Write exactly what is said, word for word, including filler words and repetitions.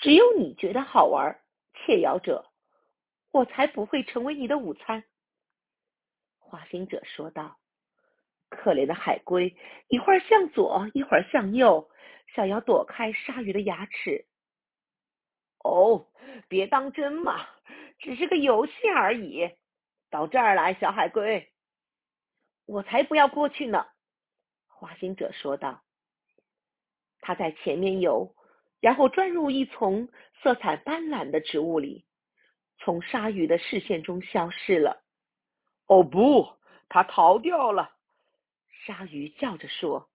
只有你觉得好玩，窃摇者，我才不会成为你的午餐。滑行者说道。可怜的海龟，一会儿向左，一会儿向右，想要躲开鲨鱼的牙齿。哦，别当真嘛，只是个游戏而已。到这儿来，小海龟。我才不要过去呢，滑行者说道。他在前面游，然后钻入一丛色彩斑斓的植物里，从鲨鱼的视线中消失了。哦不，他逃掉了！鲨鱼叫着说。